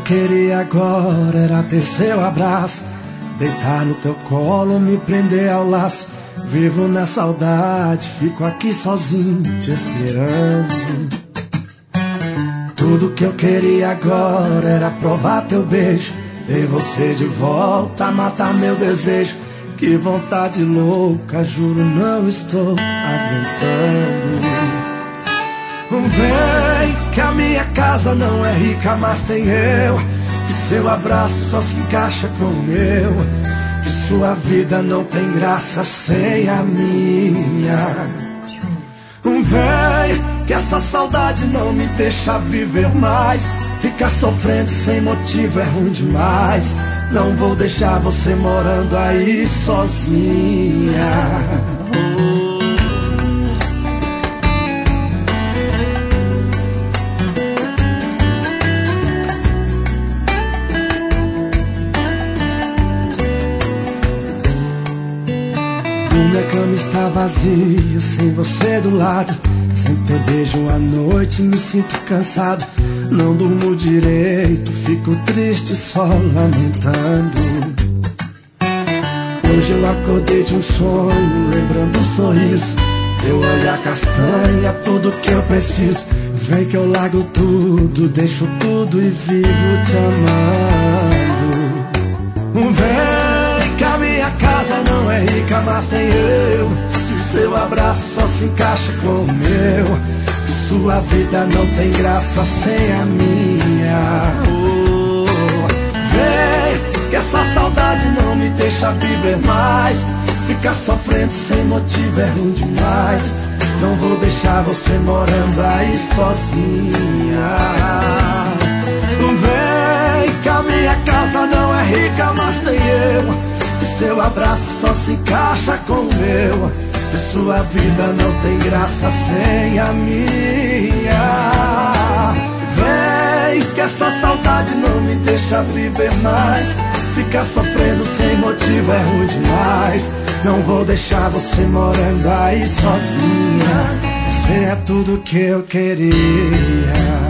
queria agora era ter seu abraço, deitar no teu colo, me prender ao laço. Vivo na saudade, fico aqui sozinho te esperando. Tudo que eu queria agora era provar teu beijo, ter você de volta, matar meu desejo. Que vontade louca, juro não estou aguentando. Vem, que a minha casa não é rica, mas tem eu. Que seu abraço só se encaixa com o meu. Que sua vida não tem graça sem a minha. Vem, que essa saudade não me deixa viver mais. Ficar sofrendo sem motivo é ruim demais. Não vou deixar você morando aí sozinha. Minha cama está vazia, sem você do lado. Sem teu beijo à noite me sinto cansado. Não durmo direito, fico triste só lamentando. Hoje eu acordei de um sonho, lembrando o sorriso, teu olhar castanha, tudo que eu preciso. Vem que eu largo tudo, deixo tudo e vivo te amando. Vem que a minha casa não é rica, mas tem eu. Que seu abraço só se encaixa com o meu. Sua vida não tem graça sem a minha. Vem, que essa saudade não me deixa viver mais. Ficar sofrendo sem motivo é ruim demais. Não vou deixar você morando aí sozinha. Vem, que a minha casa não é rica, mas tem eu. Que seu abraço só se encaixa com o meu. Que sua vida não tem graça sem a minha. Vem, que essa saudade não me deixa viver mais. Ficar sofrendo sem motivo é ruim demais. Não vou deixar você morando aí sozinha. Você é tudo que eu queria.